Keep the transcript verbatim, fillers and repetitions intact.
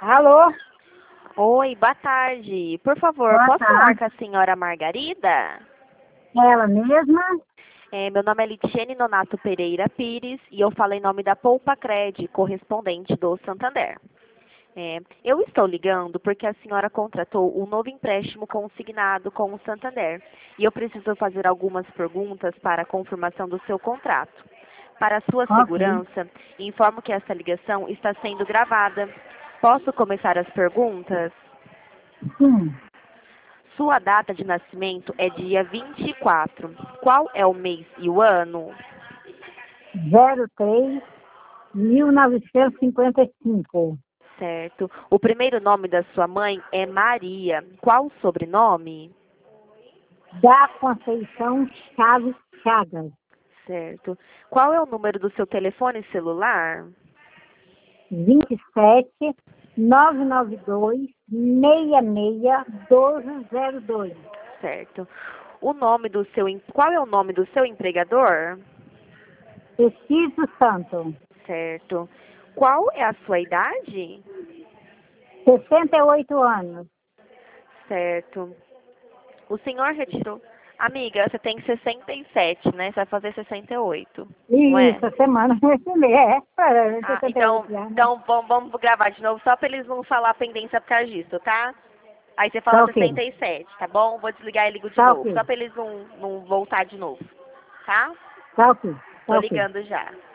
Alô? Oi, boa tarde. Por favor, Boa posso falar tarde. com a senhora Margarida? Ela mesma? É, meu nome é Litiene Nonato Pereira Pires e eu falo em nome da Poupa Cred, correspondente do Santander. É, eu estou ligando porque a senhora contratou um novo empréstimo consignado com o Santander e eu preciso fazer algumas perguntas para a confirmação do seu contrato. Para sua Ok. segurança, informo que essa ligação está sendo gravada. Posso começar as perguntas? Sim. Sua data de nascimento é dia vinte e quatro. Qual é o mês e o ano? zero três, mil novecentos e cinquenta e cinco. Certo. O primeiro nome da sua mãe é Maria. Qual o sobrenome? Da Conceição Chaves Chagas. Certo. Qual é o número do seu telefone celular? vinte e sete, novecentos e noventa e dois, sessenta e seis, doze zero dois. Certo. O nome do seu em- Qual é o nome do seu empregador? Preciso Santo. Certo. Qual é a sua idade? sessenta e oito anos. Certo. O senhor retirou. Amiga, você tem sessenta e sete, né? Você vai fazer sessenta e oito, não é? Isso, a semana esse mês. É, para Ah, sessenta e então, oito anos. então vamos, vamos gravar de novo, só para eles não falar pendência por causa disso, tá? Aí você Tá fala ok. sessenta e sete, tá bom? Vou desligar e ligo de Tá novo, ok. só para eles não, não voltar de novo, tá? Tá ok. Tô Tá ok. ligando já.